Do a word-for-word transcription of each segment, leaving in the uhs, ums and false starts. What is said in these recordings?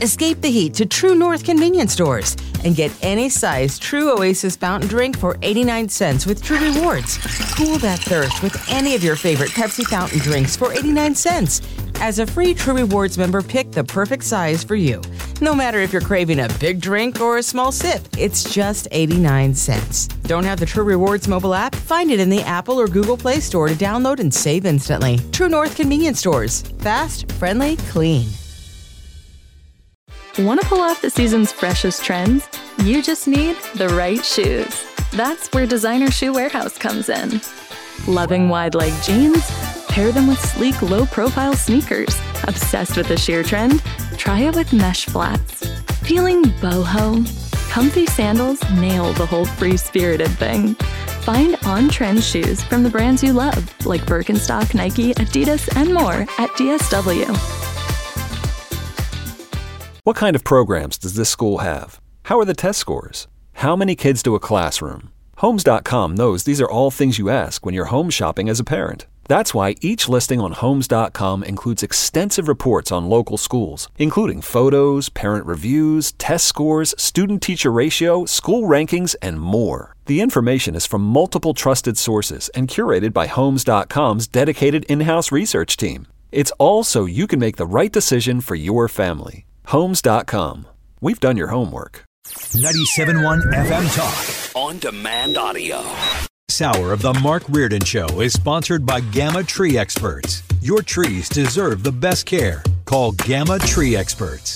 Escape the heat to True North convenience stores and get any size True Oasis fountain drink for eighty-nine cents with True Rewards. Cool that thirst with any of your favorite Pepsi fountain drinks for eighty-nine cents. As a free True Rewards member, pick the perfect size for you. No matter if you're craving a big drink or a small sip, it's just eighty-nine cents. Don't have the True Rewards mobile app? Find it in the Apple or Google Play Store to download and save instantly. True North convenience stores. Fast, friendly, clean. Want to pull off the season's freshest trends? You just need the right shoes. That's where Designer Shoe Warehouse comes in. Loving wide-leg jeans? Pair them with sleek, low-profile sneakers. Obsessed with the sheer trend? Try it with mesh flats. Feeling boho? Comfy sandals nail the whole free-spirited thing. Find on-trend shoes from the brands you love, like Birkenstock, Nike, Adidas, and more at D S W. What kind of programs does this school have? How are the test scores? How many kids do a classroom? Homes dot com knows these are all things you ask when you're home shopping as a parent. That's why each listing on Homes dot com includes extensive reports on local schools, including photos, parent reviews, test scores, student-teacher ratio, school rankings, and more. The information is from multiple trusted sources and curated by Homes dot com's dedicated in-house research team. It's all so you can make the right decision for your family. Homes dot com. We've done your homework. ninety-seven point one F M Talk. On demand audio. This hour of the Mark Reardon Show is sponsored by Gamma Tree Experts. Your trees deserve the best care. Call Gamma Tree Experts.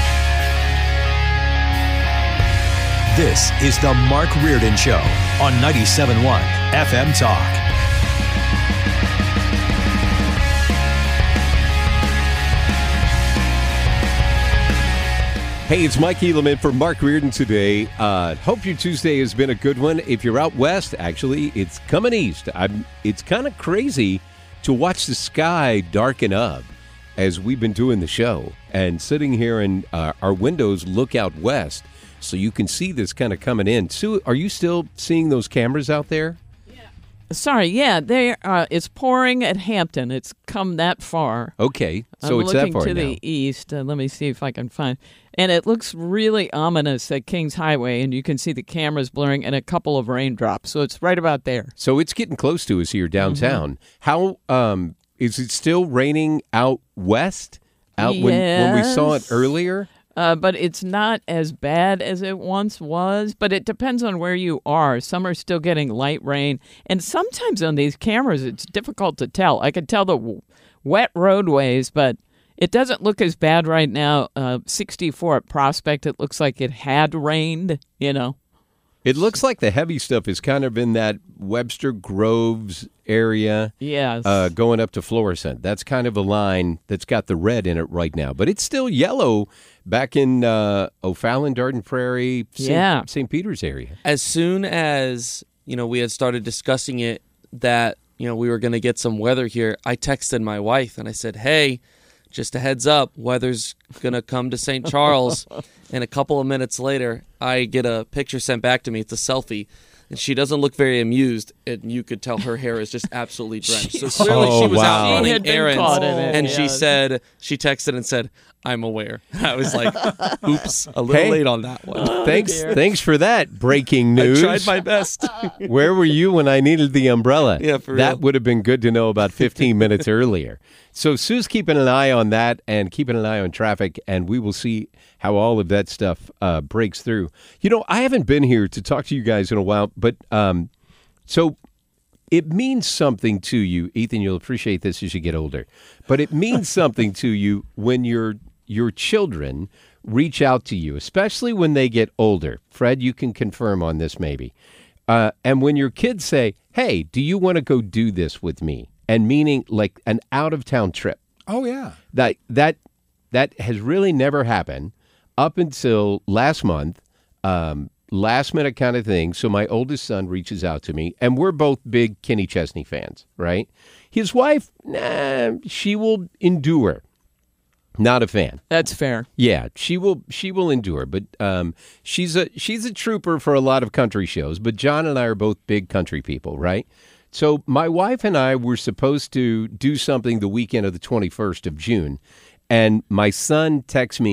This is the Mark Reardon Show on ninety-seven point one F M Talk. Hey, it's Mike Elam for Mark Reardon today. Uh, hope your Tuesday has been a good one. If you're out west, actually, it's coming east. I'm, it's kind of crazy to watch the sky darken up as we've been doing the show. And sitting here in uh, our windows look out west, so you can see this kind of coming in. Sue, are you still seeing those cameras out there? Sorry, yeah, they uh, it's pouring at Hampton. It's come that far. Okay, so I'm it's that far looking to now. the east. Uh, let me see if I can find. And it looks really ominous at Kings Highway, and you can see the cameras blurring and a couple of raindrops. So it's right about there. So it's getting close to us here downtown. Mm-hmm. How um, is it still raining out west? Out yes. when, when we saw it earlier? Uh, but it's not as bad as it once was. But it depends on where you are. Some are still getting light rain. And sometimes on these cameras, it's difficult to tell. I can tell the w- wet roadways, but it doesn't look as bad right now. Uh, sixty-four at Prospect, it looks like it had rained, you know. It looks like the heavy stuff is kind of in that Webster Groves area. Yes. Uh, going up to Florissant. That's kind of a line that's got the red in it right now. But it's still yellow back in uh, O'Fallon, Darden Prairie, Saint Yeah. Saint Peter's area. As soon as, you know, we had started discussing it, that, you know, we were going to get some weather here, I texted my wife and I said, hey, just a heads up, weather's going to come to Saint Charles. And a couple of minutes later, I get a picture sent back to me. It's a selfie. And she doesn't look very amused, and you could tell her hair is just absolutely drenched. So clearly Oh, she was wow. out She had running been errands, caught in it, and she yes. said, she texted and said, I'm aware. I was like, oops, a little Hey. late on that one. Thanks, thanks for that breaking news. I tried my best. Where were you when I needed the umbrella? Yeah, for That real. would have been good to know about fifteen minutes earlier. So Sue's keeping an eye on that and keeping an eye on traffic, and we will see how all of that stuff uh, breaks through. You know, I haven't been here to talk to you guys in a while, but um, so it means something to you. Ethan, you'll appreciate this as you get older, but it means something to you when your your children reach out to you, especially when they get older. Fred, you can confirm on this maybe. Uh, and when your kids say, hey, do you want to go do this with me? And meaning like an out-of-town trip. Oh, yeah. That that that has really never happened up until last month, um, last minute kind of thing. So my oldest son reaches out to me, and we're both big Kenny Chesney fans, right? His wife, nah, she will endure. Not a fan. That's fair. Yeah, she will. She will endure, but um, she's a she's a trooper for a lot of country shows. But John and I are both big country people, right? So my wife and I were supposed to do something the weekend of the twenty-first of June, and my son texts me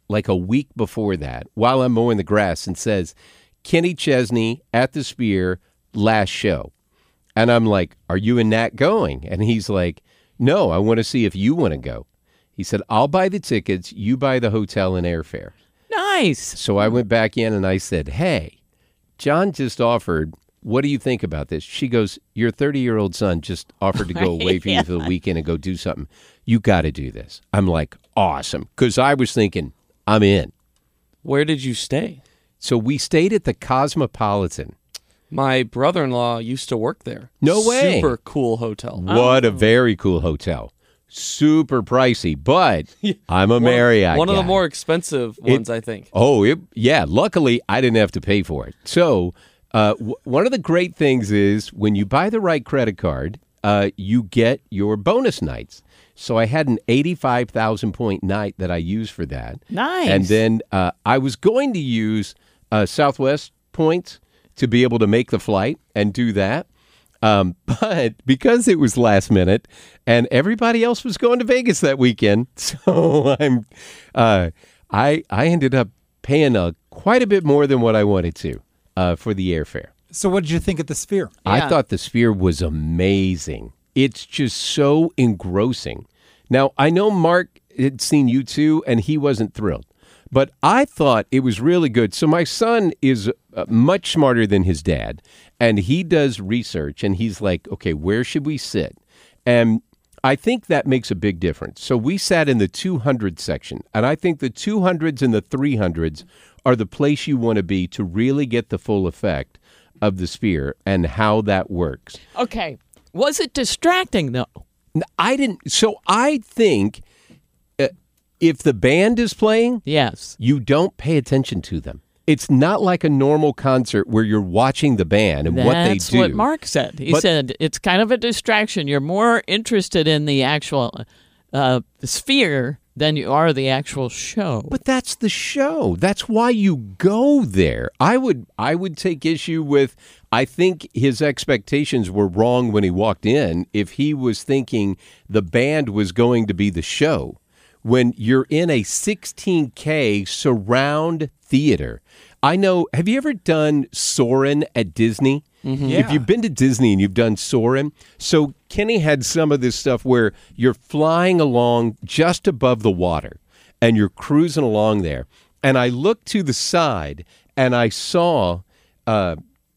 like a week before that while I'm mowing the grass and says, Kenny Chesney at the Sphere, last show. And I'm like, are you and Nat going? And he's like, no, I want to see if you want to go. He said, I'll buy the tickets. You buy the hotel and airfare. Nice. So I went back in and I said, hey, John just offered, what do you think about this? She goes, your thirty-year-old son just offered to go away for Yeah. you for the weekend and go do something. You got to do this. I'm like, awesome. Because I was thinking, I'm in. Where did you stay? So we stayed at the Cosmopolitan. My brother-in-law used to work there. No way. Super cool hotel. What a very cool hotel. Super pricey, but I'm a One- Marriott One of the guy. more expensive ones, I think. Oh, it, yeah. Luckily, I didn't have to pay for it. So uh, w- one of the great things is when you buy the right credit card, uh, you get your bonus nights. So I had an eighty-five thousand point night that I used for that. Nice. And then uh, I was going to use uh, Southwest points to be able to make the flight and do that. Um, but because it was last minute and everybody else was going to Vegas that weekend, so I'm, uh, I I ended up paying a, quite a bit more than what I wanted to uh, for the airfare. So what did you think at the Sphere? I Yeah. thought the Sphere was amazing. It's just so engrossing. Now, I know Mark had seen you too, and he wasn't thrilled. But I thought it was really good. So my son is uh, much smarter than his dad, and he does research, and he's like, okay, where should we sit? And I think that makes a big difference. So we sat in the two hundred section, and I think the two hundreds and the three hundreds are the place you want to be to really get the full effect of the Sphere and how that works. Okay. Was it distracting, though? I didn't. So I think uh, if the band is playing, Yes. you don't pay attention to them. It's not like a normal concert where you're watching the band and what they That's do. what Mark said. He But- said it's kind of a distraction. You're more interested in the actual uh, sphere than you are the actual show. But that's the show. That's why you go there. I would I would take issue with, I think his expectations were wrong when he walked in if he was thinking the band was going to be the show. When you're in a sixteen K surround theater. I know, have you ever done Soarin' at Disney? Yeah. If you've been to Disney and you've done Soarin', so Kenny had some of this stuff where you're flying along just above the water and you're cruising along there. And I looked to the side and I saw uh,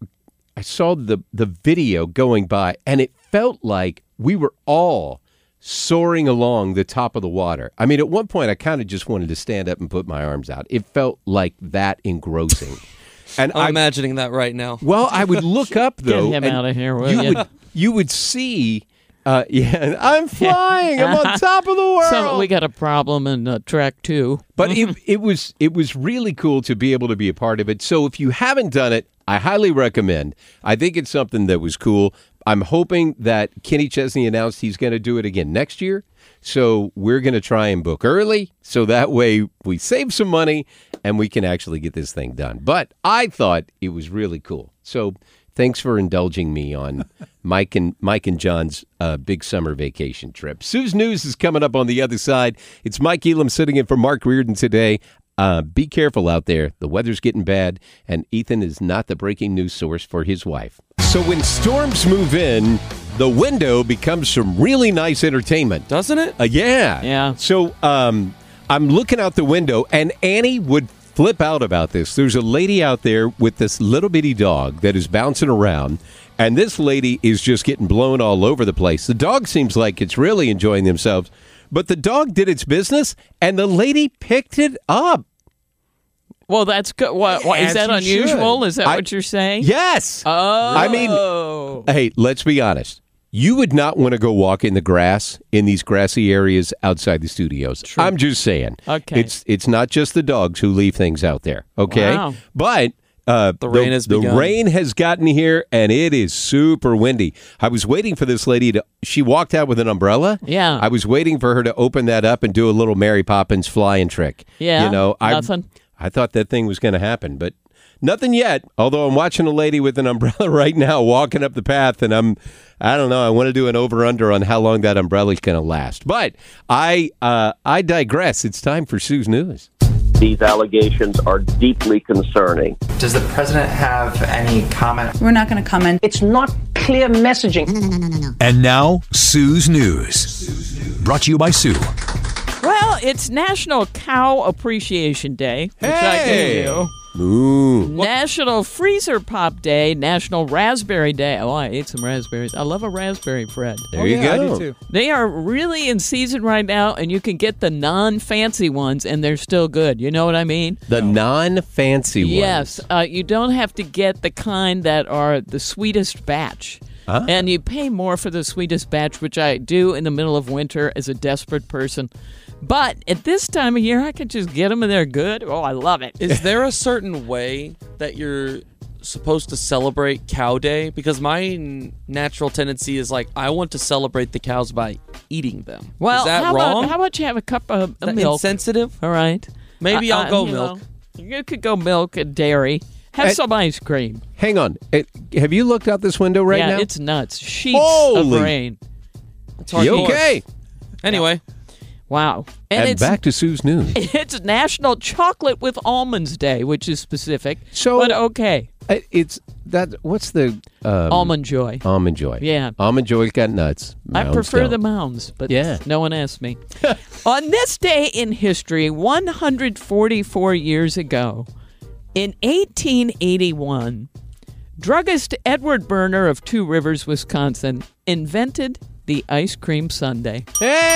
I saw the, the video going by, and it felt like we were all soaring along the top of the water. I mean, at one point, I kind of just wanted to stand up and put my arms out. It felt like that engrossing. And I'm I imagining that right now. well, I would look up though. him and outta here, will you ya? would you would see. Uh, yeah, I'm flying. I'm on top of the world. So we got a problem in uh, track two. But it, it was it was really cool to be able to be a part of it. So if you haven't done it, I highly recommend. I think it's something that was cool. I'm hoping that Kenny Chesney announced he's going to do it again next year. So we're going to try and book early so that way we save some money and we can actually get this thing done. But I thought it was really cool. So thanks for indulging me on Mike and Mike and John's uh, big summer vacation trip. Sue's News is coming up on the other side. It's Mike Elam sitting in for Mark Reardon today. Uh, be careful out there. The weather's getting bad, and Ethan is not the breaking news source for his wife. So when storms move in, the window becomes some really nice entertainment. Doesn't it? Uh, yeah. Yeah. So um, I'm looking out the window, and Annie would flip out about this. There's a lady out there with this little bitty dog that is bouncing around, and this lady is just getting blown all over the place. The dog seems like it's really enjoying themselves, but the dog did its business, and the lady picked it up. Well, that's good. What, what, is As that you unusual? should. Is that I- what you're saying? Yes. Oh. I mean, hey, let's be honest. You would not want to go walk in the grass in these grassy areas outside the studios. I'm just saying. Okay. It's it's not just the dogs who leave things out there. Okay. Wow. But uh, The rain has the begun. rain has gotten here, and it is super windy. I was waiting for this lady to. She walked out with an umbrella. Yeah. I was waiting for her to open that up and do a little Mary Poppins flying trick. Yeah, You know. nothing. I I thought that thing was going to happen, but. Nothing yet, although I'm watching a lady with an umbrella right now walking up the path, and I'm, I don't know, I want to do an over-under on how long that umbrella is going to last. But I, uh, I digress. It's time for Sue's News. These allegations are deeply concerning. Does the president have any comment? We're not going to comment. It's not clear messaging. No, no, no, no, no. And now, Sue's News. Brought to you by Sue. Well, it's National Cow Appreciation Day, which I Hey! gave you. Ooh. National Freezer Pop Day, National Raspberry Day. Oh, I ate some raspberries. I love a raspberry, Fred. There Oh, you yeah, go. I do too. They are really in season right now, and you can get the non-fancy ones, and they're still good. You know what I mean? The non-fancy ones. Yes. Uh, you don't have to get the kind that are the sweetest batch. Ah. And you pay more for the sweetest batch, which I do in the middle of winter as a desperate person. But at this time of year, I can just get them and they're good. Oh, I love it. Is there a certain way that you're supposed to celebrate Cow Day? Because my n- natural tendency is like, I want to celebrate the cows by eating them. Well, is that how wrong? About, how about you have a cup of, of that milk? insensitive? All right. Maybe Uh, I'll uh, go you milk. know, you could go milk and dairy. Have Uh, some ice cream. Hang on. Uh, have you looked out this window right yeah, now? it's nuts. Sheets Holy- of rain. It's hard You to okay? Anyway, Wow. And, And it's back to Sue's News. it's National Chocolate with Almonds Day, which is specific. So- but okay. Uh, It's that. What's the um, Almond Joy. Almond Joy? Yeah. Almond Joy's got nuts. I Mounds prefer don't. the mounds, but Yeah. no one asked me. On this day in history, one hundred forty-four years ago, in eighteen eighty-one, druggist Edward Berner of Two Rivers, Wisconsin, invented the ice cream sundae.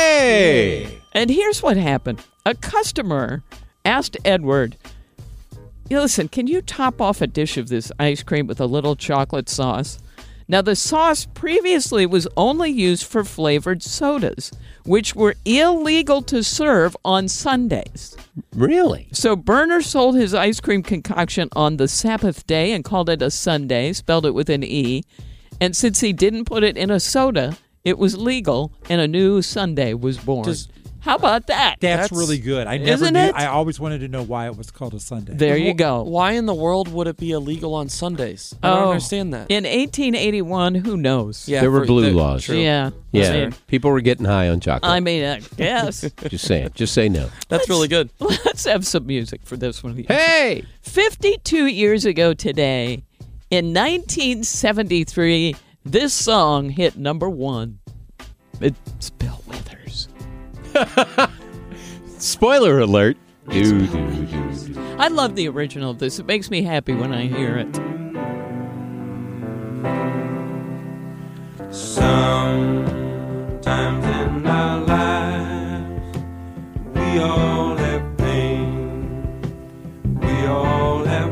Hey! And here's what happened. A customer asked Edward, listen, can you top off a dish of this ice cream with a little chocolate sauce? Now, the sauce previously was only used for flavored sodas, which were illegal to serve on Sundays. Really? So Berner sold his ice cream concoction on the Sabbath day and called it a sundae, spelled it with an E. And since he didn't put it in a soda, it was legal, and a new sundae was born. Does- How about that? That's, That's- really good. I never Isn't knew. it? I always wanted to know why it was called a Sunday. There you go. why in the world would it be illegal on Sundays? I don't Oh, understand that. In eighteen eighty-one, who knows? Yeah, There were for- blue the- laws. True. Yeah. Yeah. I mean, People were getting high on chocolate. I mean, I guess. Just saying. Just say no. That's really good. Let's have some music for this one. Hey! fifty-two years ago today, in nineteen seventy-three, this song hit number one. It's Bill Withers. Spoiler alert. Do, do, do, do. I love the original of this. It makes me happy when I hear it. Sometimes in our lives, we all have pain, we all have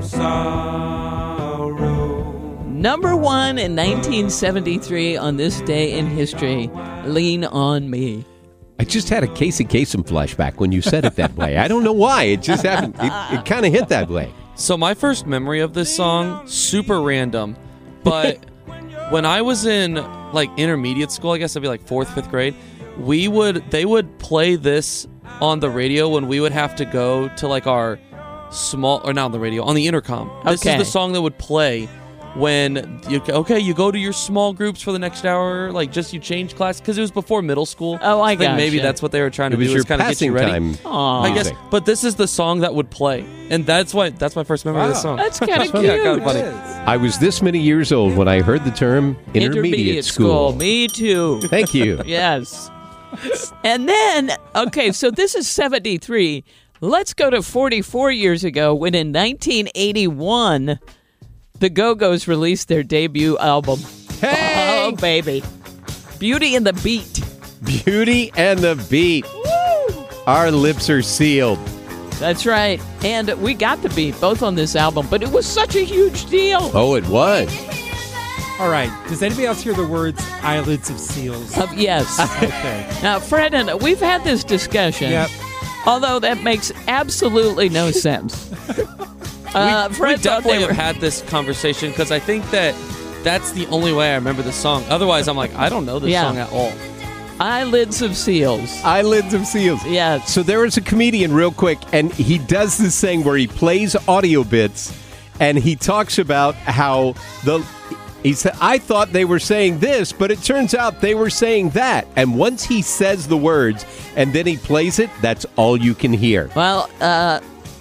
sorrow. Number one in nineteen seventy-three on this day in history, Lean on Me. I just had a Casey Kasem flashback when you said it that way. I don't know why. It just happened. It, it kind of hit that way. So my first memory of this song, super random, but when I was in like intermediate school, I guess I'd be like fourth, fifth grade, we would they would play this on the radio when we would have to go to like our small, or not on the radio, on the intercom. This Okay. is the song that would play when you okay you go to your small groups for the next hour, like just you change class, because it was before middle school. Oh, I think maybe gotcha. that's what they were trying It to was do, your is kind of get passing you ready. time. Aw. I guess, music. but this is the song that would play, and that's why that's my first memory of this song. That's kind of cute. Yeah, kind of funny. I was this many years old when I heard the term intermediate, school. Me too. Thank you. Yes. And then, okay, so this is seventy-three. Let's go to forty-four years ago when in nineteen eighty-one, the Go-Go's released their debut album. Hey! Oh, baby. Beauty and the Beat. Beauty and the Beat. Our lips are sealed. That's right. And we got the beat, both on this album, but it was such a huge deal. Oh, it was. All right. Does anybody else hear the words eyelids of seals? Uh, yes. Okay. Now, Fred and we've had this discussion. Yep. Although that makes absolutely no sense. Uh, we, Fred we thought they definitely were- have had this conversation because I think that that's the only way I remember the song. Otherwise, I'm like, I don't know this Yeah. song at all. Eyelids of Seals. Eyelids of seals. Yes. So there is a comedian, real quick, and he does this thing where he plays audio bits, and he talks about how the he said, I thought they were saying this, but it turns out they were saying that. And once he says the words and then he plays it, that's all you can hear. Well, uh,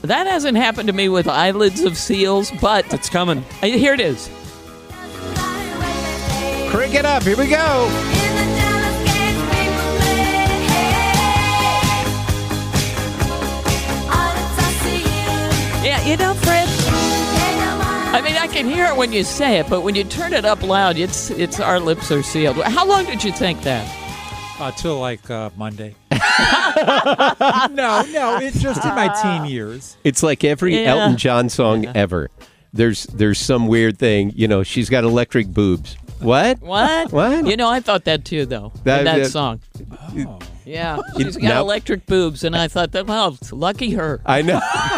That hasn't happened to me with Eyelids of Seals, but it's coming. Uh, Here it is. Crank it up. Here we go. Yeah, you know, Fred, I mean, I can hear it when you say it, but when you turn it up loud, it's it's Our Lips Are Sealed. How long did you think that? Uh, till like uh, Monday. no, no, it's just in my teen years. It's like every Yeah. Elton John song ever. There's there's some weird thing. You know, she's got electric boobs. What? What? What? You know, I thought that too, though. That- in that that- song. Oh. Yeah, It- she's got now- electric boobs, and I thought that, well, lucky her. I know.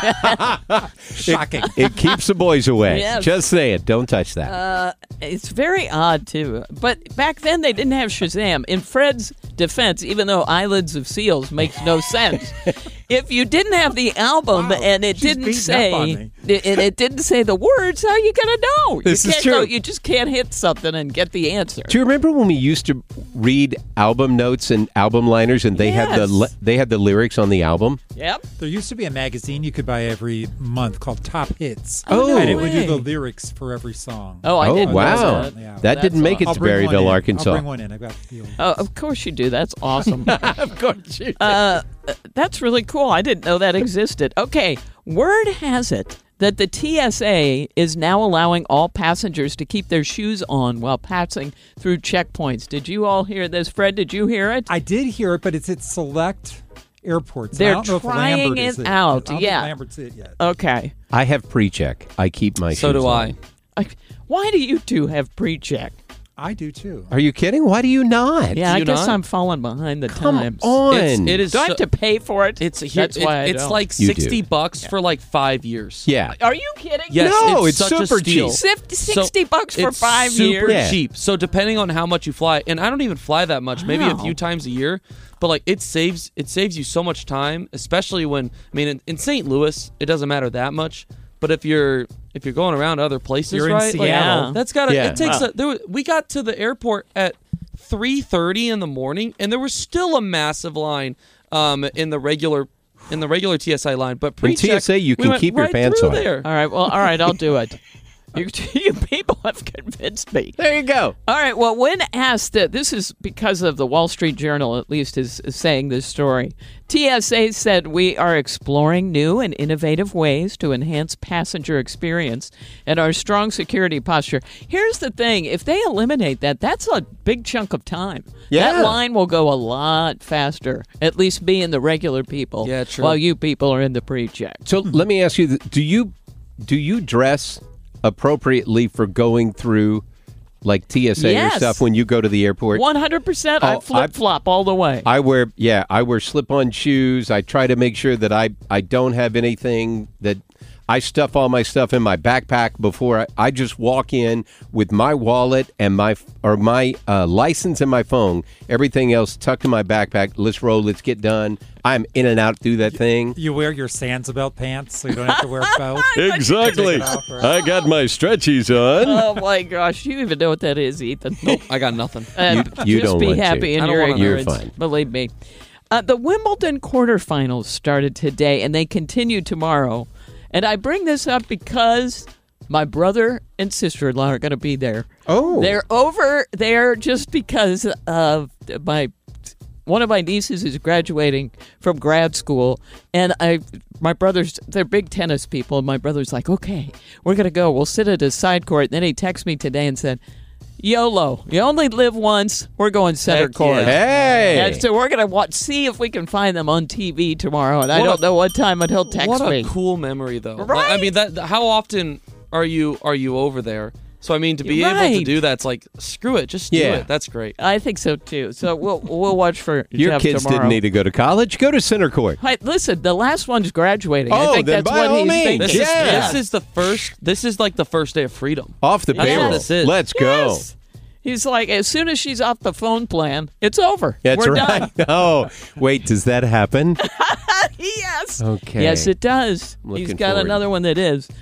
Shocking. It, it keeps the boys away. Yes. Just say it. Don't touch that. Uh, it's very odd, too. But back then, they didn't have Shazam. In Fred's defense, even though Eyelids of Seals makes no sense, if you didn't have the album Wow, and it she's didn't beating say up on me. it, it didn't say the words, how are you going to know? This you is can't true. Go, you just can't hit something and get the answer. Do you remember when we used to read album notes and album liners, and they had the Yes. li- they had the lyrics on the album? Yep. There used to be a magazine you could buy every month called Top Hits. Oh, no and it would do way. the lyrics for every song. Oh, I Oh, didn't know wow. that. Yeah. That That's didn't make it I'll to bring one Berryville, in. Arkansas. I'll bring one in. I've got the old- Oh, of course you do. That's awesome. Of course you Uh, that's really cool. I didn't know that existed. Okay, word has it that the T S A is now allowing all passengers to keep their shoes on while passing through checkpoints. Did you all hear this? Fred, did you hear it? I did hear it, but it's at select airports. They're I don't know trying if Lambert is it it. out, I don't think yeah. Lambert's it yet. Okay. I have pre-check. I keep my So shoes do on. I. I- Why do you two have pre-check? I do too. Are you kidding? Why do you not? Yeah, I you guess not? I'm falling behind the Come times. on. It's, it is. Do I so- have to pay for it? It's here. That's why I it's don't. like You do. sixty bucks for like five years. Yeah. Are you kidding? Yes, No, it's, it's such super a steal. cheap. Fifty- So, sixty bucks for it's five super years. Yeah. cheap. So depending on how much you fly, and I don't even fly that much, maybe a Wow. few times a year, but like it saves it saves you so much time, especially when I mean in, in Saint Louis it doesn't matter that much, but if you're if you're going around other places, You're in right? like, Seattle. that's got to Yeah. it takes Wow. a, there was, we got to the airport at three thirty in the morning, and there was still a massive line um, in the regular in the regular T S A line. But In pre-check, T S A, you we can went keep your right pants through on. there. All right, well, all right, I'll do it. You, you people have convinced me. There you go. All right, well, when asked, uh, this is because of the Wall Street Journal, at least, is, is saying this story. T S A said, we are exploring new and innovative ways to enhance passenger experience and our strong security posture. Here's the thing. If they eliminate that, that's a big chunk of time. Yeah. That line will go a lot faster, at least me and the regular people, Yeah, true. while you people are in the pre-check. So let me ask you: th- Do you do you dress appropriately for going through like T S A Yes. or stuff when you go to the airport? one hundred percent Oh, I I- flip-flop all the way. I wear yeah, I wear slip-on shoes. I try to make sure that I I don't have anything that I stuff all my stuff in my backpack before I, I just walk in with my wallet and my or my uh, license and my phone. Everything else tucked in my backpack. Let's roll. Let's get done. I'm in and out through that thing. You wear your Sansabelt pants so you don't have to wear a belt. Exactly. Take it off, or- I got my stretchies on. Oh my gosh! You even know what that is, Ethan? Nope, I got nothing. Uh, You- you just don't be want to. happy in I don't your wanna know. You're ignorance. fine. Believe me. Uh, the Wimbledon quarterfinals started today, and they continue tomorrow. And I bring this up because my brother and sister-in-law are going to be there. Oh. They're over there just because of my one of my nieces is graduating from grad school, and I my brother's they're big tennis people, and my brother's like, okay, we're gonna go. We'll sit at a side court. And then he texted me today and said, YOLO, you only live once. We're going center Heck court. yeah. Hey. And so we're gonna watch, see if we can find them on T V tomorrow. And I What don't a- know what time, but he'll text what a me. cool memory, though. Like, Right? I mean, that how often are you are you over there? So I mean, to be able to Right. do that's like screw it, just do Yeah. it. That's great. I think so too. So we'll we'll watch for Your Jeff kids tomorrow. didn't need to go to college. Go to center court. Hey, listen, the last one's graduating. I Oh, think then that's by what all he's means. thinking. This Yeah. is this is the first. This is like the first day of freedom. Off the That's what payroll. this is. Let's go. Yes. He's like, as soon as she's off the phone plan, it's over. That's We're right. done. Oh, wait, does that happen? Yes. Okay. Yes, it does. I'm He's looking got forward. another one that is.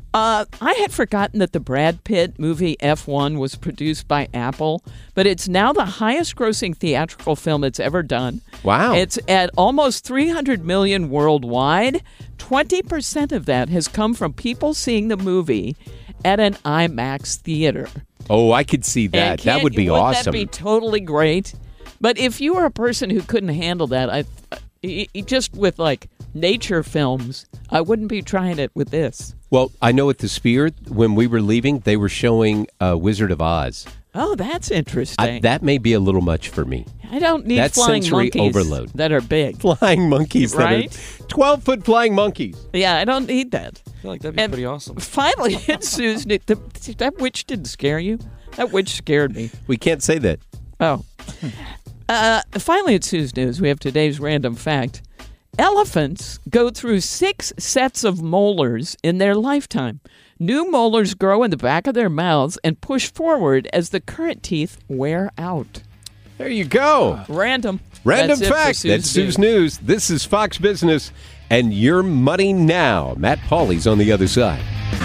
Uh, I had forgotten that the Brad Pitt movie F one was produced by Apple, but it's now the highest-grossing theatrical film it's ever done. Wow. It's at almost three hundred million dollars worldwide. twenty percent of that has come from people seeing the movie at an IMAX theater. Oh, I could see that. That would be wouldn't awesome. That be totally great? But if you were a person who couldn't handle that, I, I just with like nature films, I wouldn't be trying it with this. Well, I know at the Sphere, when we were leaving, they were showing uh, Wizard of Oz. Oh, that's interesting. I, that may be a little much for me. I don't need That's flying sensory monkeys overload. that are big. Flying monkeys Right? that are twelve-foot flying monkeys. Yeah, I don't need that. I feel like that'd be And pretty awesome. Finally, it's Susan. The, that witch didn't scare you? That witch scared me. We can't say that. Oh. Uh, finally, at Sue's News, we have today's random fact. Elephants go through six sets of molars in their lifetime. New molars grow in the back of their mouths and push forward as the current teeth wear out. There you go. Random. Random That's it for fact. Sue's That's Sue's News. News. This is Fox Business, and your money now. Matt Pauley's on the other side.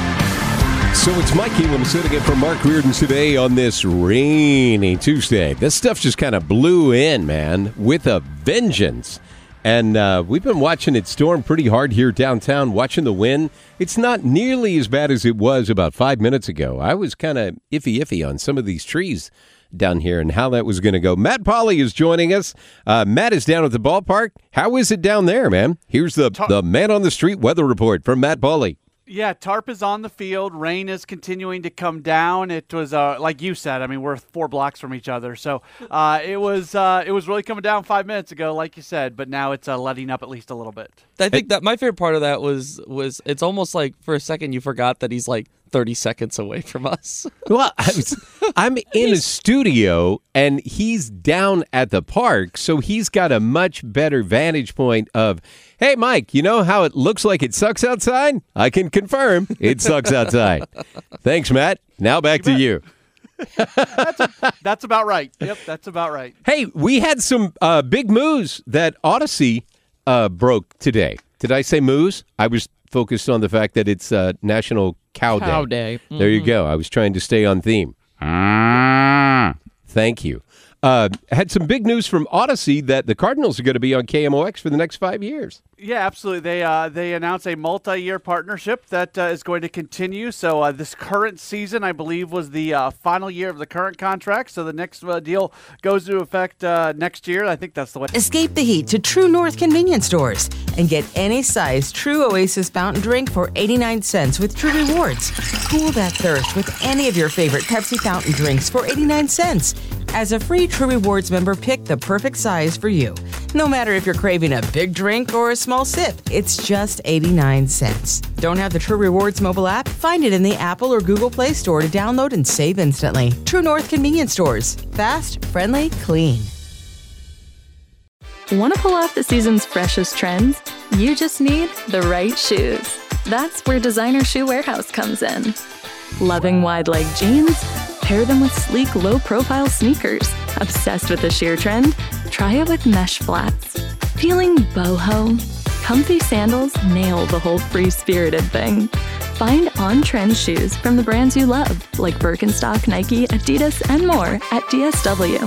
So it's Mike Elam sitting in for Mark Reardon today on this rainy Tuesday. This stuff just kind of blew in, man, with a vengeance. And uh, we've been watching it storm pretty hard here downtown, watching the wind. It's not nearly as bad as it was about five minutes ago. I was kind of iffy, iffy on some of these trees down here and how that was going to go. Matt Pauley is joining us. Uh, Matt is down at the ballpark. How is it down there, man? Here's the, the man on the street weather report from Matt Pauley. Yeah, tarp is on the field. Rain is continuing to come down. It was, uh, like you said, I mean, we're four blocks from each other. So uh, it was uh, it was really coming down five minutes ago, like you said, but now it's uh, letting up at least a little bit. I think that my favorite part of that was was it's almost like for a second you forgot that he's like thirty seconds away from us. Well, I was, I'm in a studio and he's down at the park, so he's got a much better vantage point of, hey, Mike, you know how it looks like it sucks outside? I can confirm it sucks outside. Thanks, Matt. Now back to you. that's, a, that's about right. Yep, that's about right. Hey, we had some uh, big moves that Odyssey uh, broke today. Did I say moves? I was focused on the fact that it's uh, National Cow Day. Cow Day. Mm-hmm. There you go. I was trying to stay on theme. Thank you. Uh, had some big news from Odyssey that the Cardinals are going to be on K M O X for the next five years. Yeah, absolutely. They uh, they announced a multi-year partnership that uh, is going to continue. So uh, this current season, I believe, was the uh, final year of the current contract. So the next uh, deal goes into effect uh, next year. I think that's the way. Escape the heat to True North convenience stores and get any size True Oasis fountain drink for eighty-nine cents with True Rewards. Cool that thirst with any of your favorite Pepsi fountain drinks for eighty-nine cents. As a free True Rewards member, pick the perfect size for you. No matter if you're craving a big drink or a small sip, it's just eighty-nine cents. Don't have the True Rewards mobile app? Find it in the Apple or Google Play Store to download and save instantly. True North convenience stores. Fast, friendly, clean. Want to pull off the season's freshest trends? You just need the right shoes. That's where Designer Shoe Warehouse comes in. Loving wide leg jeans? Pair them with sleek, low-profile sneakers. Obsessed with the sheer trend? Try it with mesh flats. Feeling boho? Comfy sandals nail the whole free-spirited thing. Find on-trend shoes from the brands you love, like Birkenstock, Nike, Adidas, and more at D S W.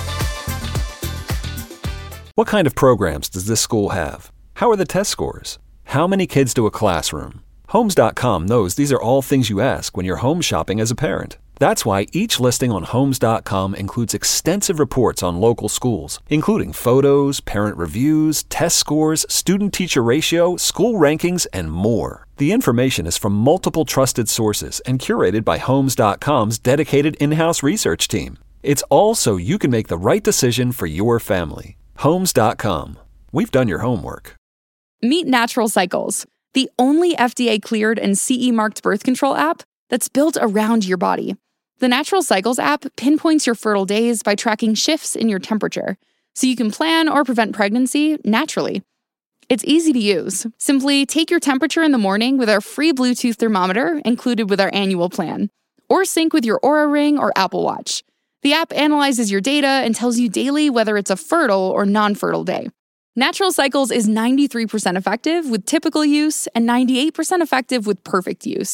What kind of programs does this school have? How are the test scores? How many kids do a classroom? Homes dot com knows these are all things you ask when you're home shopping as a parent. That's why each listing on Homes dot com includes extensive reports on local schools, including photos, parent reviews, test scores, student-teacher ratio, school rankings, and more. The information is from multiple trusted sources and curated by Homes dot com's dedicated in-house research team. It's all so you can make the right decision for your family. Homes dot com. We've done your homework. Meet Natural Cycles, the only F D A-cleared and C E-marked birth control app that's built around your body. The Natural Cycles app pinpoints your fertile days by tracking shifts in your temperature, so you can plan or prevent pregnancy naturally. It's easy to use. Simply take your temperature in the morning with our free Bluetooth thermometer included with our annual plan, or sync with your Oura Ring or Apple Watch. The app analyzes your data and tells you daily whether it's a fertile or non-fertile day. Natural Cycles is ninety-three percent effective with typical use and ninety-eight percent effective with perfect use.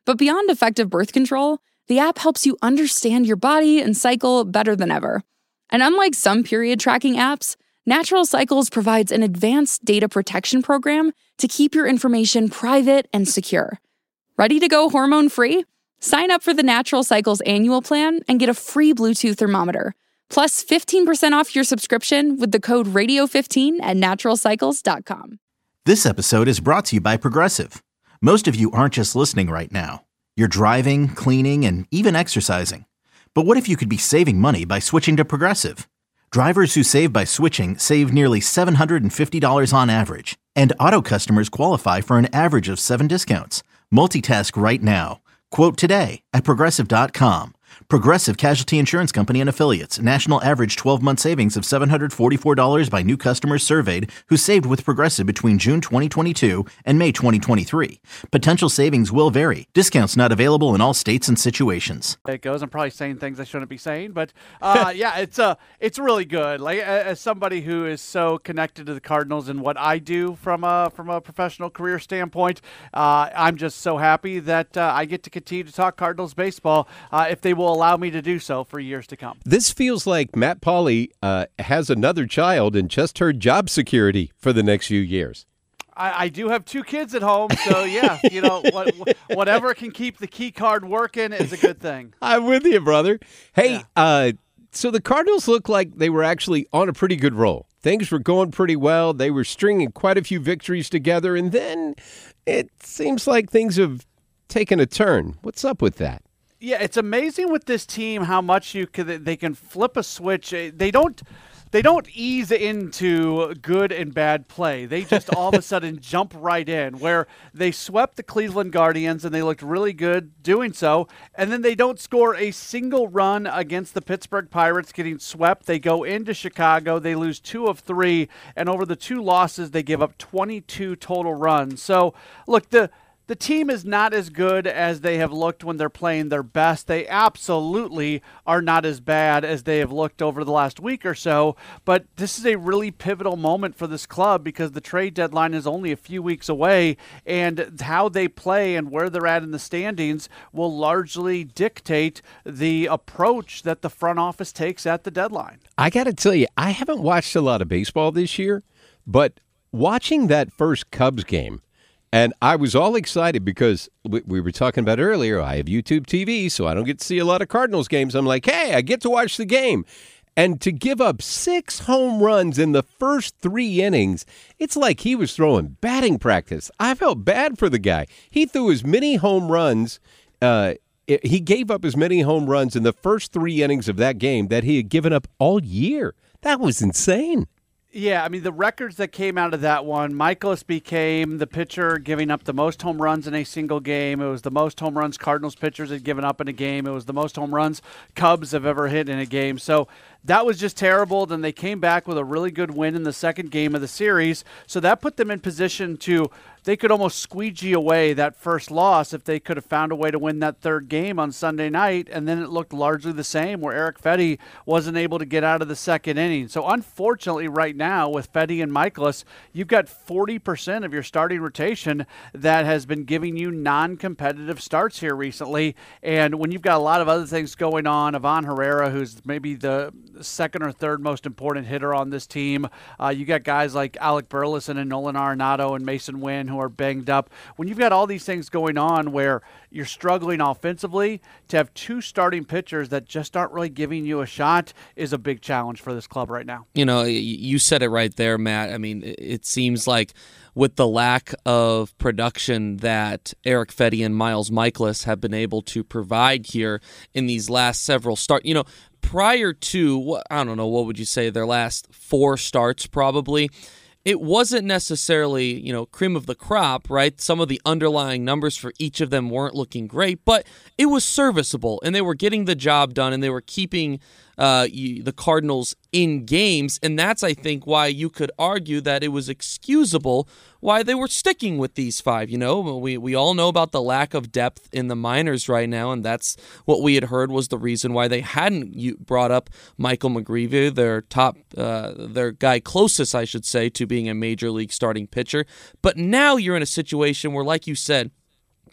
But beyond effective birth control, the app helps you understand your body and cycle better than ever. And unlike some period tracking apps, Natural Cycles provides an advanced data protection program to keep your information private and secure. Ready to go hormone-free? Sign up for the Natural Cycles annual plan and get a free Bluetooth thermometer, plus fifteen percent off your subscription with the code radio fifteen at natural cycles dot com. This episode is brought to you by Progressive. Most of you aren't just listening right now. You're driving, cleaning, and even exercising. But what if you could be saving money by switching to Progressive? Drivers who save by switching save nearly seven hundred fifty dollars on average, and auto customers qualify for an average of seven discounts. Multitask right now. Quote today at progressive dot com. Progressive Casualty Insurance Company and Affiliates. National average twelve-month savings of seven hundred forty-four dollars by new customers surveyed who saved with Progressive between June twenty twenty-two and May twenty twenty-three. Potential savings will vary. Discounts not available in all states and situations. It goes. I'm probably saying things I shouldn't be saying, but uh, yeah, it's uh, it's really good. Like as somebody who is so connected to the Cardinals and what I do from a from a professional career standpoint, uh, I'm just so happy that uh, I get to continue to talk Cardinals baseball uh, if they will allow me to do so for years to come. This feels like Matt Pauley uh, has another child and just heard job security for the next few years. I, I do have two kids at home, so yeah, you know, what, whatever can keep the key card working is a good thing. I'm with you, brother. Hey, yeah. uh, so the Cardinals look like they were actually on a pretty good roll. Things were going pretty well. They were stringing quite a few victories together, and then it seems like things have taken a turn. What's up with that? Yeah, it's amazing with this team how much you can, they can flip a switch. They don't they don't ease into good and bad play. They just all of a sudden jump right in, where they swept the Cleveland Guardians and they looked really good doing so, and then they don't score a single run against the Pittsburgh Pirates getting swept. They go into Chicago, they lose two of three, and over the two losses they give up twenty-two total runs. So, look, the The team is not as good as they have looked when they're playing their best. They absolutely are not as bad as they have looked over the last week or so, but this is a really pivotal moment for this club because the trade deadline is only a few weeks away, and how they play and where they're at in the standings will largely dictate the approach that the front office takes at the deadline. I got to tell you, I haven't watched a lot of baseball this year, but watching that first Cubs game, and I was all excited because we, we were talking about earlier, I have YouTube T V, so I don't get to see a lot of Cardinals games. I'm like, hey, I get to watch the game. And to give up six home runs in the first three innings, it's like he was throwing batting practice. I felt bad for the guy. He threw as many home runs. Uh, he gave up as many home runs in the first three innings of that game that he had given up all year. That was insane. Yeah, I mean, the records that came out of that one, Michaelis became the pitcher giving up the most home runs in a single game. It was the most home runs Cardinals pitchers had given up in a game. It was the most home runs Cubs have ever hit in a game. So that was just terrible. Then they came back with a really good win in the second game of the series. So that put them in position to, they could almost squeegee away that first loss if they could have found a way to win that third game on Sunday night. And then it looked largely the same, where Erick Fedde wasn't able to get out of the second inning. So unfortunately right now with Fedde and Michaelis, you've got forty percent of your starting rotation that has been giving you non-competitive starts here recently. And when you've got a lot of other things going on, Ivan Herrera, who's maybe the second or third most important hitter on this team, uh, you got guys like Alec Burleson and Nolan Arenado and Mason Wynn who are banged up. When you've got all these things going on where you're struggling offensively, to have two starting pitchers that just aren't really giving you a shot is a big challenge for this club right now. You know, you said it right there, Matt. I mean, it seems like with the lack of production that Erick Fedde and Miles Michaelis have been able to provide here in these last several starts, you know, prior to, I don't know, what would you say, their last four starts probably, it wasn't necessarily, you know, cream of the crop, right? Some of the underlying numbers for each of them weren't looking great, but it was serviceable, and they were getting the job done, and they were keeping uh, the Cardinals in games, and that's, I think, why you could argue that it was excusable why they were sticking with these five. You know, we, we all know about the lack of depth in the minors right now, and that's what we had heard was the reason why they hadn't brought up Michael McGreevy, their top, uh, their guy closest, I should say, to being a major league starting pitcher. But now you're in a situation where, like you said,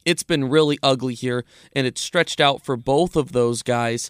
it's been really ugly here, and it's stretched out for both of those guys.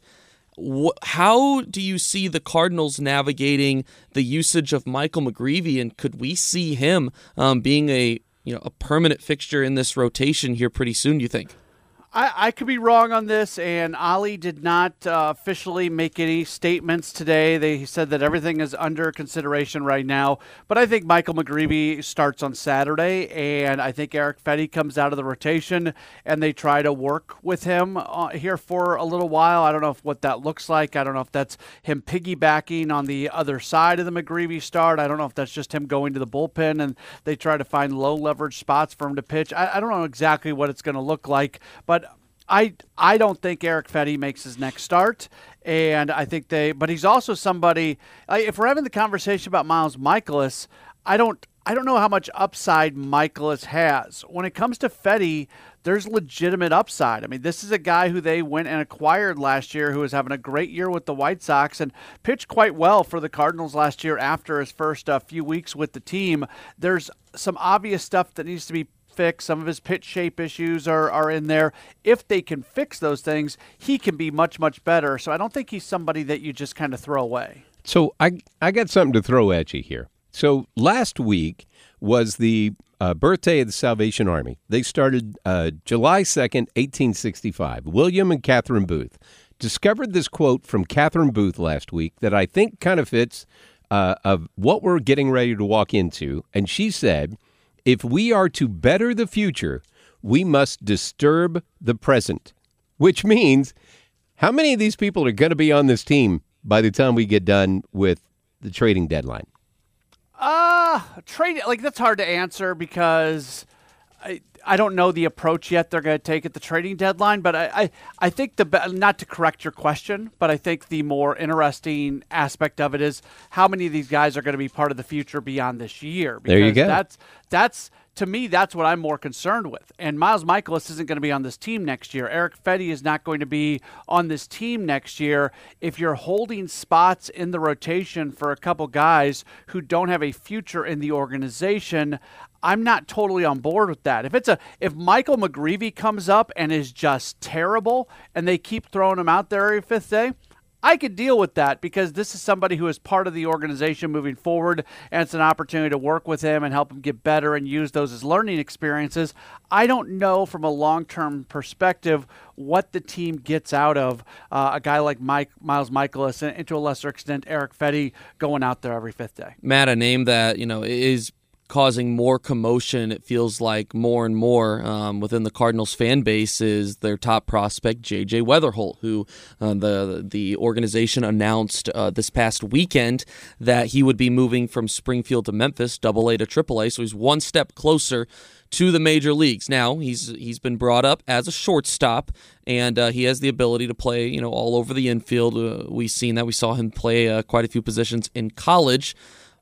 How do you see the Cardinals navigating the usage of Michael McGreevy, and could we see him um, being a you know a permanent fixture in this rotation here pretty soon, do you think? I, I could be wrong on this, and Ollie did not uh, officially make any statements today. They said that everything is under consideration right now, but I think Michael McGreevy starts on Saturday, and I think Erick Fedde comes out of the rotation, and they try to work with him uh, here for a little while. I don't know if, what that looks like. I don't know if that's him piggybacking on the other side of the McGreevy start. I don't know if that's just him going to the bullpen, and they try to find low-leverage spots for him to pitch. I, I don't know exactly what it's going to look like, but I I don't think Erick Fedde makes his next start, and I think they. But he's also somebody. If we're having the conversation about Miles Mikolas, I don't I don't know how much upside Mikolas has. When it comes to Fedde, there's legitimate upside. I mean, this is a guy who they went and acquired last year, who was having a great year with the White Sox and pitched quite well for the Cardinals last year after his first uh, few weeks with the team. There's some obvious stuff that needs to be fix. Some of his pitch shape issues are, are in there. If they can fix those things, he can be much, much better. So I don't think he's somebody that you just kind of throw away. So I I got something to throw at you here. So last week was the uh, birthday of the Salvation Army. They started uh, July second, eighteen sixty-five. William and Catherine Booth discovered this quote from Catherine Booth last week that I think kind of fits uh, of what we're getting ready to walk into. And she said, if we are to better the future, we must disturb the present, which means how many of these people are going to be on this team by the time we get done with the trading deadline? Uh, trade like that's hard to answer because I I don't know the approach yet they're going to take at the trading deadline, but I, I, I think the not to correct your question, but I think the more interesting aspect of it is how many of these guys are going to be part of the future beyond this year. Because there you go. That's that's to me that's what I'm more concerned with. And Miles Mikolas isn't going to be on this team next year. Erick Fedde is not going to be on this team next year. If you're holding spots in the rotation for a couple guys who don't have a future in the organization, I'm not totally on board with that. If it's a if Michael McGreevy comes up and is just terrible and they keep throwing him out there every fifth day, I could deal with that because this is somebody who is part of the organization moving forward, and it's an opportunity to work with him and help him get better and use those as learning experiences. I don't know from a long-term perspective what the team gets out of uh, a guy like Mike Miles Mikolas and, and to a lesser extent Erick Fedde going out there every fifth day. Matt, a name that you know is causing more commotion, it feels like more and more um, within the Cardinals fan base is their top prospect, J J Weatherholt, who uh, the the organization announced uh, this past weekend that he would be moving from Springfield to Memphis, double A to triple A, so he's one step closer to the major leagues. Now, he's he's been brought up as a shortstop, and uh, he has the ability to play you know, all over the infield. Uh, we've seen that. We saw him play uh, quite a few positions in college.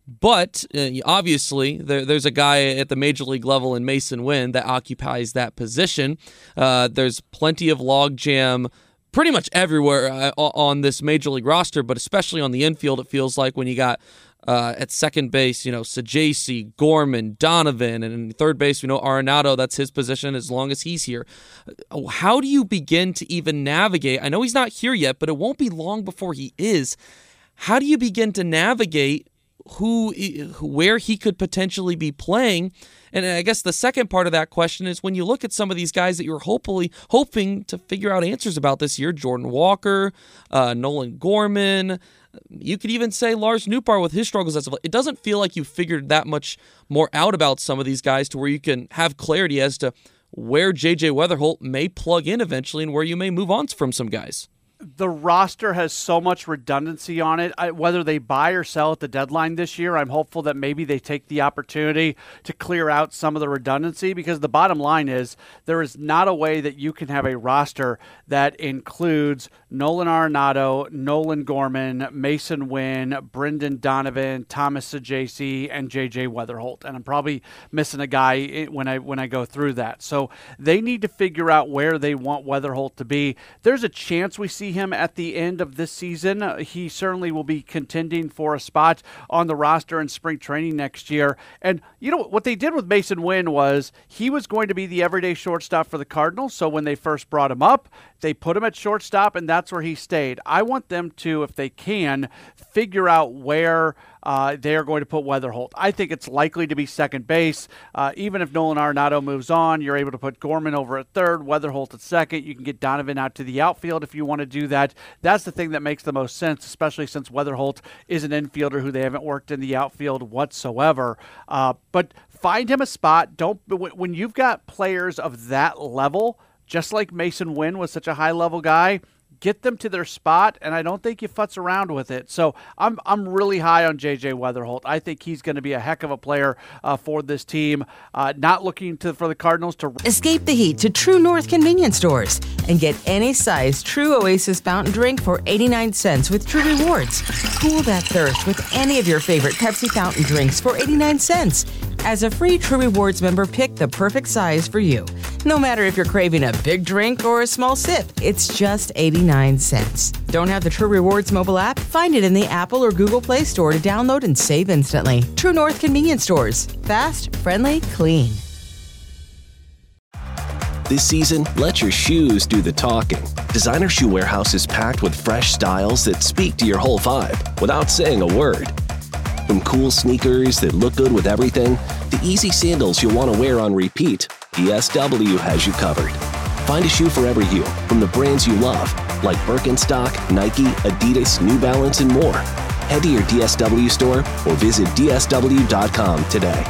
But uh, obviously, there, there's a guy at the major league level in Mason Wynn that occupies that position. Uh, there's plenty of logjam pretty much everywhere uh, on this major league roster, but especially on the infield, it feels like when you got uh, at second base, you know, Sajaci, Gorman, Donovan, and in third base, you know, Arenado, that's his position as long as he's here. How do you begin to even navigate? I know he's not here yet, but it won't be long before he is. How do you begin to navigate who, where he could potentially be playing? And I guess the second part of that question is when you look at some of these guys that you're hopefully hoping to figure out answers about this year, Jordan Walker, uh, Nolan Gorman, you could even say Lars Nootbaar with his struggles. As it doesn't feel like you figured that much more out about some of these guys to where you can have clarity as to where J J Weatherholt may plug in eventually and where you may move on from some guys. The roster has so much redundancy on it. I, whether they buy or sell at the deadline this year, I'm hopeful that maybe they take the opportunity to clear out some of the redundancy, because the bottom line is there is not a way that you can have a roster that includes Nolan Arenado, Nolan Gorman, Mason Wynn, Brendan Donovan, Thomas Sajaci, and J J Weatherholt. And I'm probably missing a guy when I when I go through that. So they need to figure out where they want Weatherholt to be. There's a chance we see see him at the end of this season. Uh, he certainly will be contending for a spot on the roster in spring training next year. And you know what they did with Mason Wynn was he was going to be the everyday shortstop for the Cardinals. So when they first brought him up, they put him at shortstop, and that's where he stayed. I want them to, if they can, figure out where uh, they're going to put Weatherholt. I think it's likely to be second base. Uh, even if Nolan Arenado moves on, you're able to put Gorman over at third, Weatherholt at second. You can get Donovan out to the outfield if you want to do that. That's the thing that makes the most sense, especially since Weatherholt is an infielder who they haven't worked in the outfield whatsoever. Uh, but find him a spot. Don't when you've got players of that level, just like Mason Wynn was such a high-level guy, get them to their spot, and I don't think you futz around with it. So I'm I'm really high on J J Weatherholt. I think he's going to be a heck of a player uh, for this team. Uh, not looking to for the Cardinals to escape the heat to True North convenience stores and get any size True Oasis fountain drink for eighty-nine cents with True Rewards. Cool that thirst with any of your favorite Pepsi fountain drinks for eighty-nine cents. As a free True Rewards member, pick the perfect size for you. No matter if you're craving a big drink or a small sip, it's just eighty-nine cents. Don't have the True Rewards mobile app? Find it in the Apple or Google Play Store to download and save instantly. True North convenience stores. Fast, friendly, clean. This season, let your shoes do the talking. Designer Shoe Warehouse is packed with fresh styles that speak to your whole vibe without saying a word. From cool sneakers that look good with everything, to easy sandals you'll want to wear on repeat, D S W has you covered. Find a shoe for every you, from the brands you love, like Birkenstock, Nike, Adidas, New Balance, and more. Head to your D S W store or visit D S W dot com today.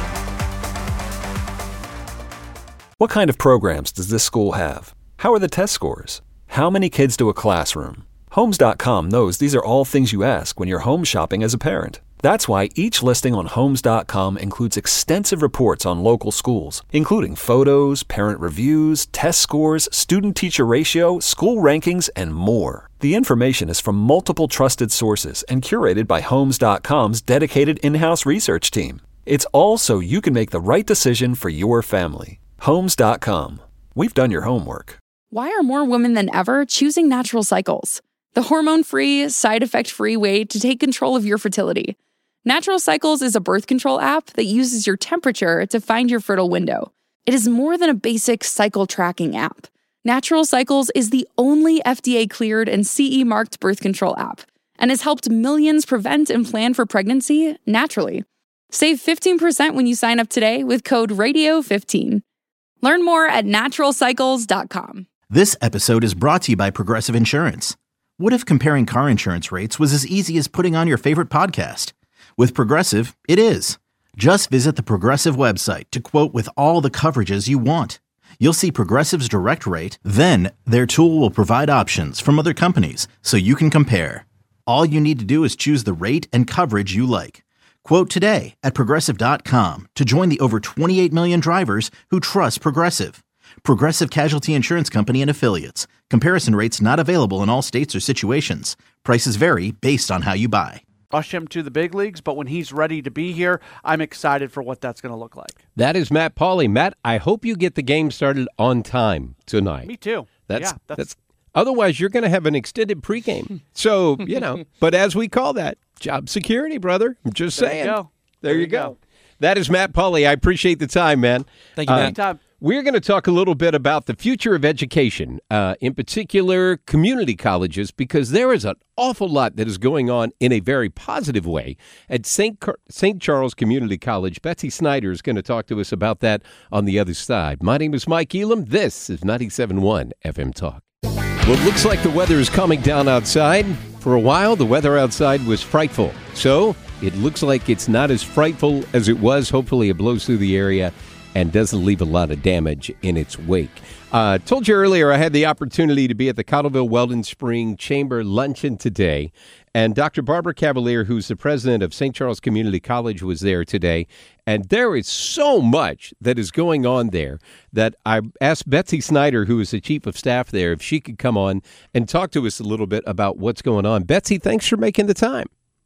What kind of programs does this school have? How are the test scores? How many kids to a classroom? Homes dot com knows these are all things you ask when you're home shopping as a parent. That's why each listing on Homes dot com includes extensive reports on local schools, including photos, parent reviews, test scores, student-teacher ratio, school rankings, and more. The information is from multiple trusted sources and curated by Homes dot com's dedicated in-house research team. It's all so you can make the right decision for your family. Homes dot com. We've done your homework. Why are more women than ever choosing Natural Cycles? The hormone-free, side-effect-free way to take control of your fertility. Natural Cycles is a birth control app that uses your temperature to find your fertile window. It is more than a basic cycle tracking app. Natural Cycles is the only F D A-cleared and C E-marked birth control app and has helped millions prevent and plan for pregnancy naturally. Save fifteen percent when you sign up today with code radio fifteen. Learn more at natural cycles dot com. This episode is brought to you by Progressive Insurance. What if comparing car insurance rates was as easy as putting on your favorite podcast? With Progressive, it is. Just visit the Progressive website to quote with all the coverages you want. You'll see Progressive's direct rate, then their tool will provide options from other companies so you can compare. All you need to do is choose the rate and coverage you like. Quote today at progressive dot com to join the over twenty-eight million drivers who trust Progressive. Progressive Casualty Insurance Company and Affiliates. Comparison rates not available in all states or situations. Prices vary based on how you buy. Rush him to the big leagues, but when he's ready to be here, I'm excited for what that's going to look like. That is Matt Pauley. Matt, I hope you get the game started on time tonight. Me too. That's yeah, that's, that's otherwise you're going to have an extended pregame. So, you know, but as we call that, job security, brother. I'm just there saying. You go. There, there you go. go. That is Matt Pauley. I appreciate the time, man. Thank you, uh, Matt. Anytime. We're going to talk a little bit about the future of education, uh, in particular community colleges, because there is an awful lot that is going on in a very positive way at Saint Car- Saint Charles Community College. Betsy Snyder is going to talk to us about that on the other side. My name is Mike Elam. This is ninety-seven point one F M Talk. Well, it looks like the weather is calming down outside. For a while, the weather outside was frightful. So it looks like it's not as frightful as it was. Hopefully it blows through the area and doesn't leave a lot of damage in its wake. I uh, told you earlier I had the opportunity to be at the Cottleville Weldon Spring Chamber Luncheon today, and Doctor Barbara Cavalier, who's the president of Saint Charles Community College, was there today, and there is so much that is going on there that I asked Betsy Snyder, who is the chief of staff there, if she could come on and talk to us a little bit about what's going on. Betsy, thanks for making the time.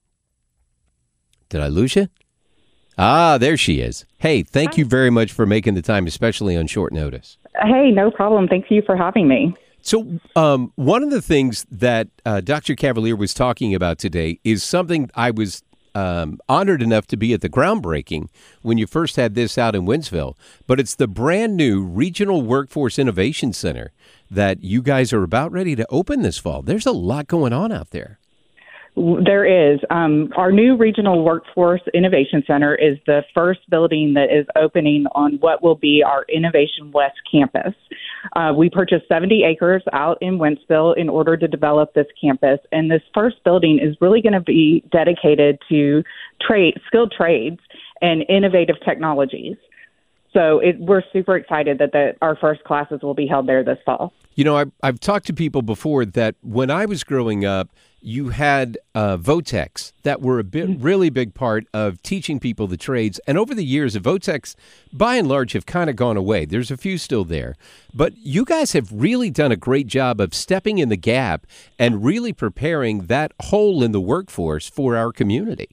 Did I lose you? Ah, there she is. Hey, thank Hi. you very much for making the time, especially on short notice. Hey, no problem. Thank you for having me. So um, one of the things that uh, Doctor Cavalier was talking about today is something I was um, honored enough to be at the groundbreaking when you first had this out in Wentzville, but it's the brand new Regional Workforce Innovation Center that you guys are about ready to open this fall. There's a lot going on out there. There is. Um, our new Regional Workforce Innovation Center is the first building that is opening on what will be our Innovation West campus. Uh, we purchased seventy acres out in Wentzville in order to develop this campus, and this first building is really going to be dedicated to trade, skilled trades and innovative technologies. So it, we're super excited that the, our first classes will be held there this fall. You know, I've, I've talked to people before that when I was growing up, you had uh, Votex that were a bit, really big part of teaching people the trades. And over the years, the Votex, by and large, have kind of gone away. There's a few still there. But you guys have really done a great job of stepping in the gap and really preparing that hole in the workforce for our community.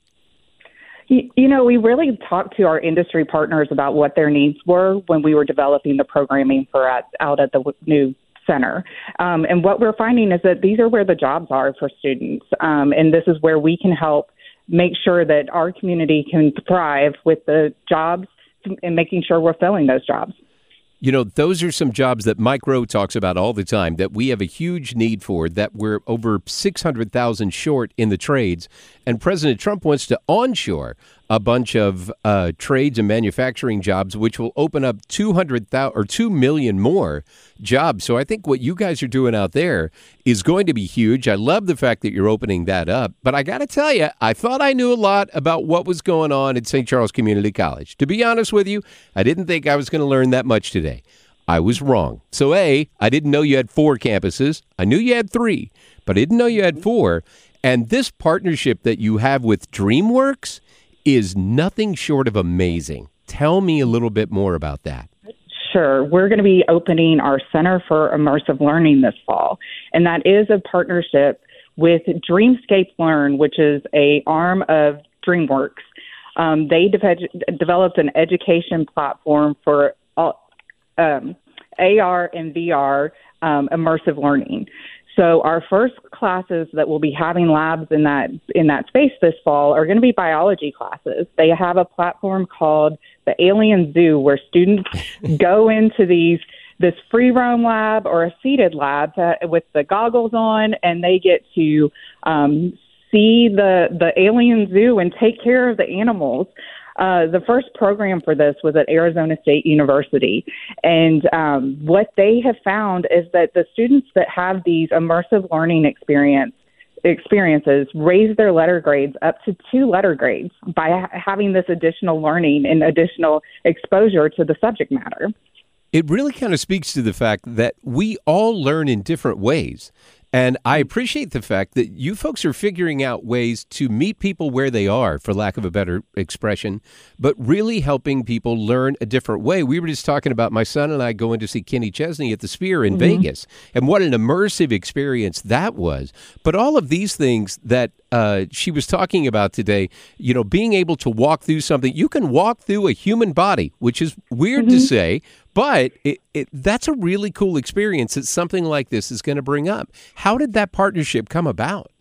You know, we really talked to our industry partners about what their needs were when we were developing the programming for at, out at the new center. Um, and what we're finding is that these are where the jobs are for students. Um, and this is where we can help make sure that our community can thrive with the jobs and making sure we're filling those jobs. You know, those are some jobs that Mike Rowe talks about all the time that we have a huge need for, that we're over six hundred thousand short in the trades. And President Trump wants to onshore a bunch of uh, trades and manufacturing jobs, which will open up two hundred thousand or two million more jobs. So I think what you guys are doing out there is going to be huge. I love the fact that you're opening that up. But I got to tell you, I thought I knew a lot about what was going on at Saint Charles Community College. To be honest with you, I didn't think I was going to learn that much today. I was wrong. So A, I didn't know you had four campuses. I knew you had three, but I didn't know you had four. And this partnership that you have with DreamWorks is nothing short of amazing. Tell me a little bit more about that. Sure. We're going to be opening our Center for Immersive Learning this fall, and that is a partnership with Dreamscape Learn, which is a arm of DreamWorks. Um, they de- developed an education platform for all, um, A R and V R um, immersive learning. So our first classes that will be having labs in that in that space this fall are going to be biology classes. They have a platform called the Alien Zoo where students go into these this free roam lab or a seated lab to, with the goggles on, and they get to um, see the the alien zoo and take care of the animals. Uh, the first program for this was at Arizona State University. And um, what they have found is that the students that have these immersive learning experience experiences raise their letter grades up to two letter grades by ha- having this additional learning and additional exposure to the subject matter. It really kind of speaks to the fact that we all learn in different ways. And I appreciate the fact that you folks are figuring out ways to meet people where they are, for lack of a better expression, but really helping people learn a different way. We were just talking about my son and I going to see Kenny Chesney at the Sphere in mm-hmm. Vegas, and what an immersive experience that was. But all of these things that uh, she was talking about today, you know, being able to walk through something, you can walk through a human body, which is weird mm-hmm. to say, but it, it, that's a really cool experience that something like this is going to bring up. How did that partnership come about?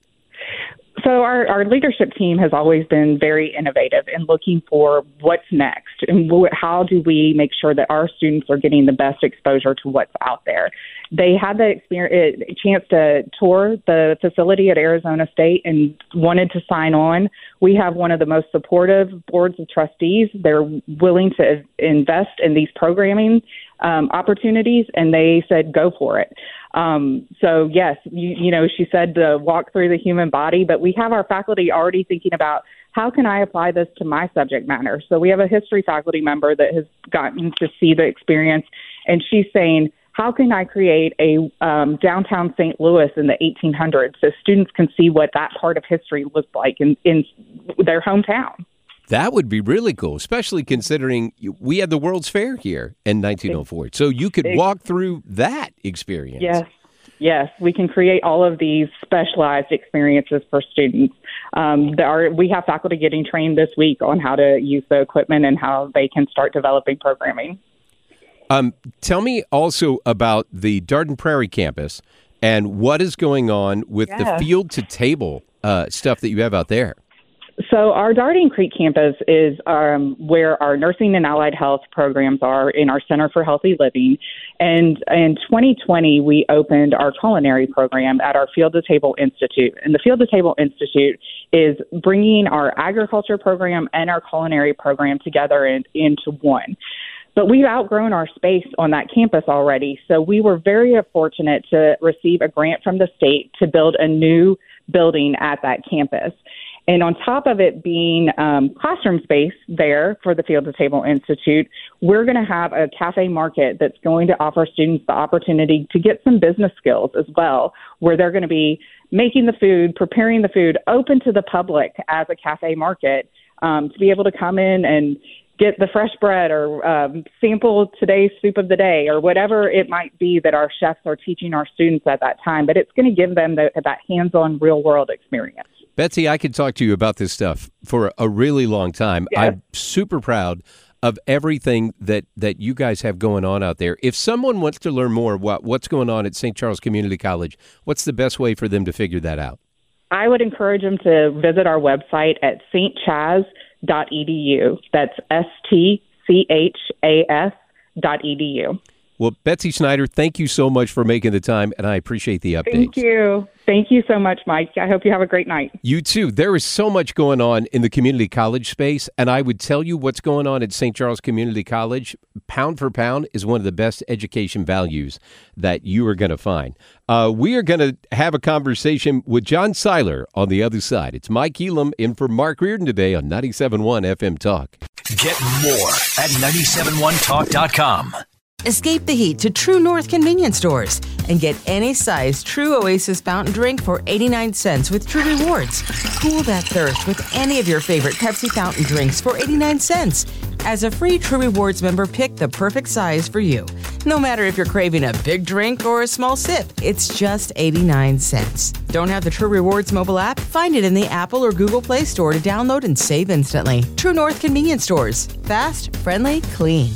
So our, our leadership team has always been very innovative in looking for what's next and how do we make sure that our students are getting the best exposure to what's out there. They had the experience, chance to tour the facility at Arizona State and wanted to sign on. We have one of the most supportive boards of trustees. They're willing to invest in these programming um, opportunities, and they said, go for it. Um, so, yes, you, you know, she said to walk through the human body, but we have our faculty already thinking about how can I apply this to my subject matter? So we have a history faculty member that has gotten to see the experience, and she's saying, how can I create a um, downtown Saint Louis in the eighteen hundreds so students can see what that part of history looked like in, in their hometown? That would be really cool, especially considering we had the World's Fair here in nineteen oh four. So you could walk through that experience. Yes, yes. We can create all of these specialized experiences for students. Um, there are, we have faculty getting trained this week on how to use the equipment and how they can start developing programming. Um, tell me also about the Darden Prairie campus and what is going on with Yeah. the field to table uh, stuff that you have out there. So our Darden Creek campus is um, where our nursing and allied health programs are in our Center for Healthy Living. And in twenty twenty, we opened our culinary program at our Field to Table Institute. And the Field to Table Institute is bringing our agriculture program and our culinary program together in, into one. But we've outgrown our space on that campus already. So we were very fortunate to receive a grant from the state to build a new building at that campus. And on top of it being um, classroom space there for the Field to Table Institute, we're going to have a cafe market that's going to offer students the opportunity to get some business skills as well, where they're going to be making the food, preparing the food, open to the public as a cafe market, um, to be able to come in and get the fresh bread or um, sample today's soup of the day or whatever it might be that our chefs are teaching our students at that time. But it's going to give them the, that hands-on real-world experience. Betsy, I could talk to you about this stuff for a really long time. Yeah. I'm super proud of everything that, that you guys have going on out there. If someone wants to learn more about what's going on at Saint Charles Community College, what's the best way for them to figure that out? I would encourage them to visit our website at s t chas dot e d u. That's S T C H A S dot E D U. Well, Betsy Snyder, thank you so much for making the time, and I appreciate the updates. Thank you. Thank you so much, Mike. I hope you have a great night. You too. There is so much going on in the community college space, and I would tell you what's going on at Saint Charles Community College, pound for pound, is one of the best education values that you are going to find. Uh, we are going to have a conversation with John Seiler on the other side. It's Mike Elam in for Mark Reardon today on ninety-seven point one F M Talk. Get more at nine seven one talk dot com. Escape the heat to True North convenience stores and get any size True Oasis fountain drink for eighty-nine cents with True Rewards. Cool that thirst with any of your favorite Pepsi fountain drinks for eighty-nine cents. As a free True Rewards member, pick the perfect size for you. No matter if you're craving a big drink or a small sip, it's just eighty-nine cents. Don't have the True Rewards mobile app? Find it in the Apple or Google Play Store to download and save instantly. True North convenience stores. Fast, friendly, clean.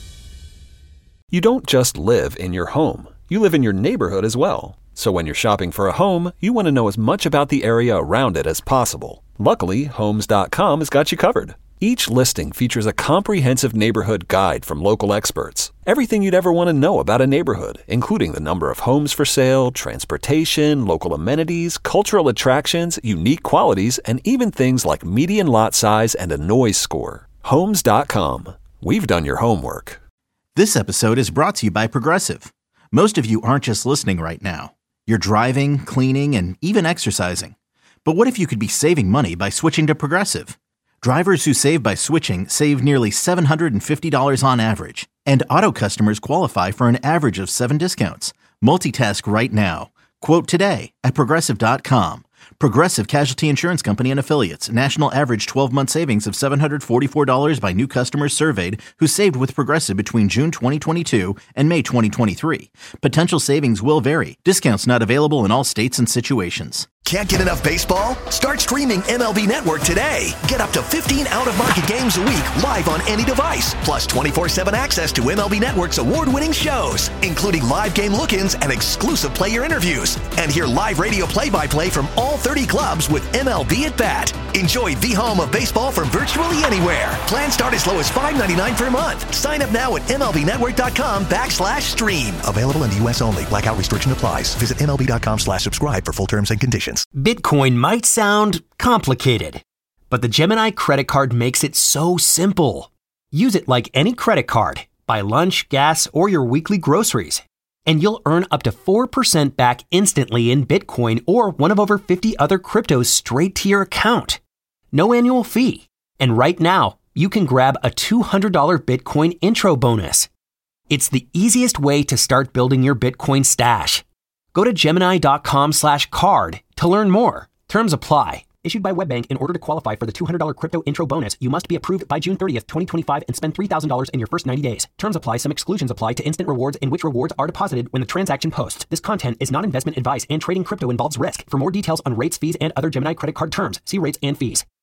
You don't just live in your home. You live in your neighborhood as well. So when you're shopping for a home, you want to know as much about the area around it as possible. Luckily, Homes dot com has got you covered. Each listing features a comprehensive neighborhood guide from local experts. Everything you'd ever want to know about a neighborhood, including the number of homes for sale, transportation, local amenities, cultural attractions, unique qualities, and even things like median lot size and a noise score. Homes dot com. We've done your homework. This episode is brought to you by Progressive. Most of you aren't just listening right now. You're driving, cleaning, and even exercising. But what if you could be saving money by switching to Progressive? Drivers who save by switching save nearly seven hundred fifty dollars on average. And auto customers qualify for an average of seven discounts. Multitask right now. Quote today at Progressive dot com. Progressive Casualty Insurance Company and Affiliates. National average twelve-month savings of seven hundred forty-four dollars by new customers surveyed who saved with Progressive between June twenty twenty-two and May twenty twenty-three. Potential savings will vary. Discounts not available in all states and situations. Can't get enough baseball? Start streaming M L B Network today. Get up to fifteen out-of-market games a week live on any device. Plus twenty-four seven access to M L B Network's award-winning shows, including live game look-ins and exclusive player interviews. And hear live radio play-by-play from all thirty clubs with M L B at Bat. Enjoy the home of baseball from virtually anywhere. Plans start as low as five ninety-nine per month. Sign up now at MLBnetwork.com backslash stream. Available in the U S only. Blackout restriction applies. Visit MLB.com slash subscribe for full terms and conditions. Bitcoin might sound complicated, but the Gemini credit card makes it so simple. Use it like any credit card. Buy lunch, gas, or your weekly groceries, and you'll earn up to four percent back instantly in Bitcoin or one of over fifty other cryptos straight to your account. No annual fee. And right now, you can grab a two hundred dollars Bitcoin intro bonus. It's the easiest way to start building your Bitcoin stash. Go to Gemini.com slash card to learn more. Terms apply. Issued by WebBank. In order to qualify for the two hundred dollars crypto intro bonus, you must be approved by June thirtieth, twenty twenty-five and spend three thousand dollars in your first ninety days. Terms apply. Some exclusions apply to instant rewards in which rewards are deposited when the transaction posts. This content is not investment advice and trading crypto involves risk. For more details on rates, fees, and other Gemini credit card terms, see rates and fees.